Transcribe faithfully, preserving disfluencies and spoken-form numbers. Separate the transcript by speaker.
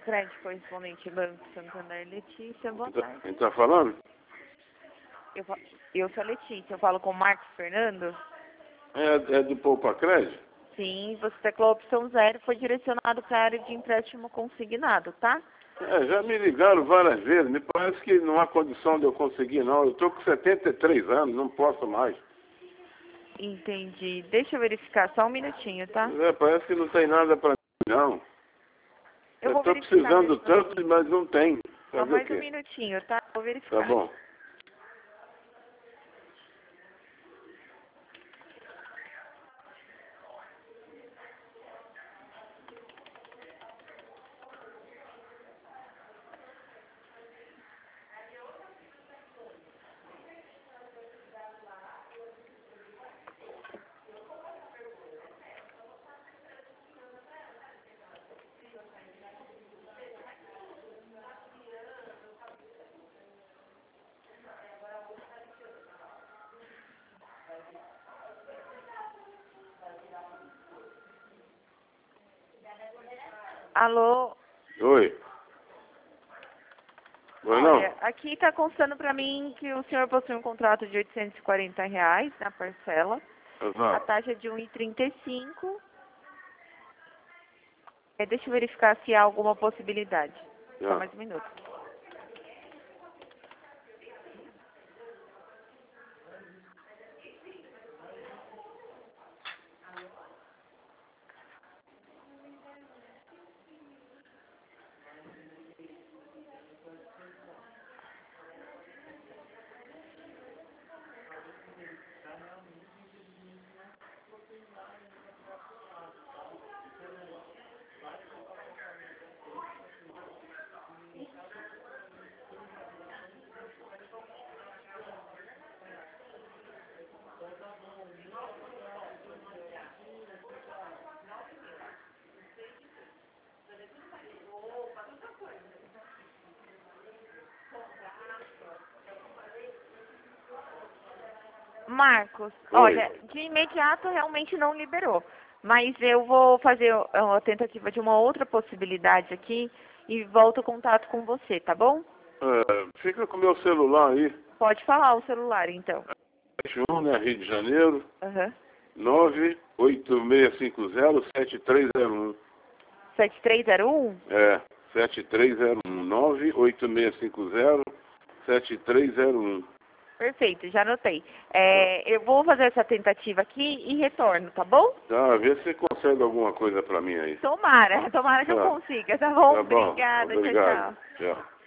Speaker 1: Crédito, correspondente Banco Santander, Letícia, boa
Speaker 2: Tá-
Speaker 1: tarde.
Speaker 2: Quem tá falando?
Speaker 1: Eu, fa- eu sou a Letícia, eu falo com o Marcos Fernando.
Speaker 2: É, é do Poupa Crédito?
Speaker 1: Sim, você teclou a opção zero, foi direcionado para a área de empréstimo consignado, tá?
Speaker 2: É, já me ligaram várias vezes. Me parece que não há condição de eu conseguir, não. Eu tô com setenta e três anos, não posso mais.
Speaker 1: Entendi. Deixa eu verificar só um minutinho, tá?
Speaker 2: É, parece que não tem nada pra mim, não.
Speaker 1: Eu
Speaker 2: Eu
Speaker 1: vou
Speaker 2: tô
Speaker 1: verificar
Speaker 2: precisando
Speaker 1: mesmo
Speaker 2: tanto,
Speaker 1: assim.
Speaker 2: mas não tem.
Speaker 1: Só
Speaker 2: Fazer o
Speaker 1: mais um
Speaker 2: quê?
Speaker 1: minutinho, tá? Vou
Speaker 2: Tá
Speaker 1: verificar.
Speaker 2: bom.
Speaker 1: Alô?
Speaker 2: Oi. Oi, não?
Speaker 1: Olha, aqui tá constando pra mim que o senhor possui um contrato de oitocentos e quarenta reais na parcela. A
Speaker 2: Exato.
Speaker 1: taxa é de um e trinta e cinco. É, deixa eu verificar se há alguma possibilidade. Só
Speaker 2: Já.
Speaker 1: mais um minuto. Marcos,
Speaker 2: Oi.
Speaker 1: olha, de imediato realmente não liberou. Mas eu vou fazer a tentativa de uma outra possibilidade aqui e volto o contato com você, tá bom?
Speaker 2: É, fica com o meu celular aí.
Speaker 1: Pode falar o celular, então.
Speaker 2: sete um, né? Rio de Janeiro.
Speaker 1: Aham.
Speaker 2: nove oito seis cinco zero sete três zero um.
Speaker 1: sete três zero um?
Speaker 2: É, sete três zero um. nove oito seis cinco zero sete três zero um.
Speaker 1: Perfeito, já anotei. É, eu vou fazer essa tentativa aqui e retorno, tá bom?
Speaker 2: Tá, vê se você consegue alguma coisa pra mim aí.
Speaker 1: Tomara, tomara que eu
Speaker 2: Tá.
Speaker 1: consiga, tá bom?
Speaker 2: Tá bom.
Speaker 1: Obrigada, tchau,
Speaker 2: Obrigado.
Speaker 1: tchau.
Speaker 2: Tchau.